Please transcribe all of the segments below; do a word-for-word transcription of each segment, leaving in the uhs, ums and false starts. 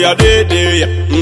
ya dede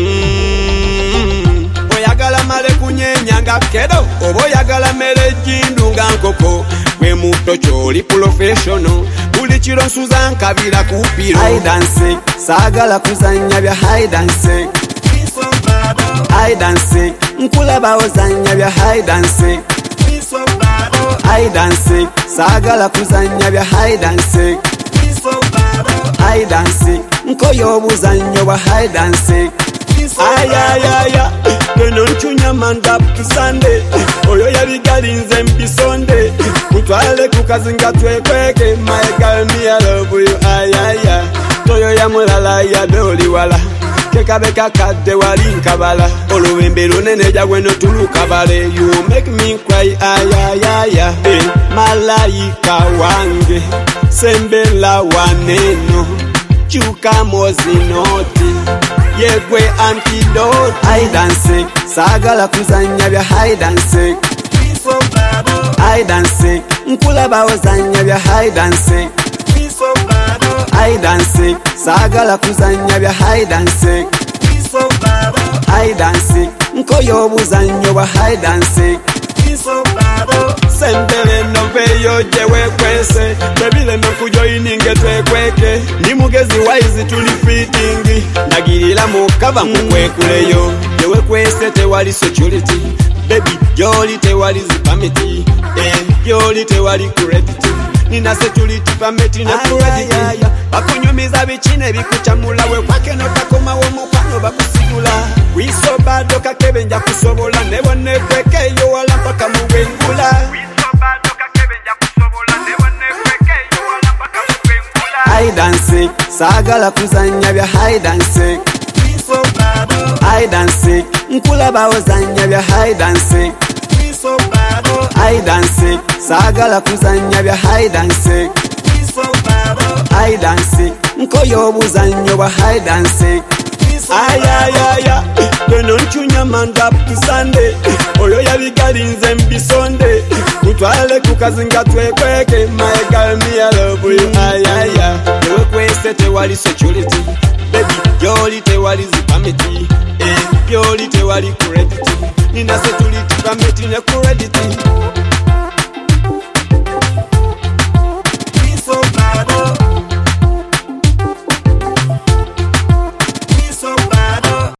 mm. Oyagala male kunyenya nga kedo obo oyagala mele jindu nga nkoko gwe muto kyoli professional buli kiro nsuza nkabira kupiro hide and seek sagala kuzanya bya hide and seek hide and seek nkulaba ozanya bya hide and seek hide and seek sagala kuzanya bya hide and seek hide and seek nkoyo obuzanyo bwa hide and seek ayayaya geno nchunya manda kusande oyo yabigalinze mbisonde kutwale kukazinga twekweke my girl me I love you ayaya toyo ya mulala ya doli wala kekabeka kadde wali nkabala oluwembe lunene jagwe no tulukabale you make me cry ayayaya eh, malaika wange sembela waneno chuka mozinoti yegwe antidote hide and seek sagala kuzanya bya hide and seek hide and seek nkulaba ozanya bya hide and seek hide and seek sagala kuzanya bya hide and seek hide and seek nkoyo obuzanyo bwa hide and seek sembele noveyo jewe kwese bebile nokujoininge twekweke ni mugezi waizi tuli fitting nagirila mukava kukwekuleyo jewe kwese tewali security baby joli tewali zipameti eh joli tewali credit nina security permit na credit bakunyumiza bichine bikuchamula we kwake no takoma wo mukwano bakusigula wiso bado kakebe nja kusobola nebone kwekeyo wala mpaka mubengula hide and seek sagala kuzanya bya hide and seek hide and seek nkulaba ozanya bya hide and seek hide and seek sagala kuzanya bya hide and seek hide and seek nkoyo obuzanyo bwa hide and seek ayayaya geno nchunya manda kusande oyo yabigalinze mbisonde kutwale kukazinga twekweke my girl me I love you ayaya ewe kwese tewali security baby joli tewali zipameti eh joli tewali credit nina security permit na credit